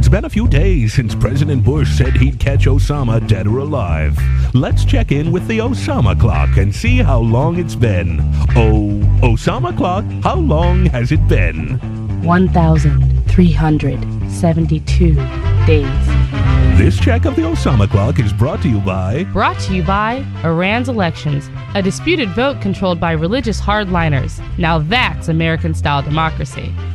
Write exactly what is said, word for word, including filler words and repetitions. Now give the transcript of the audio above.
It's been a few days since President Bush said he'd catch Osama dead or alive. Let's check in with the Osama clock and see how long it's been. Oh, Osama clock, how long has it been? one thousand three hundred seventy-two days. This check of the Osama clock is brought to you by... Brought to you by Iran's elections, a disputed vote controlled by religious hardliners. Now that's American-style democracy.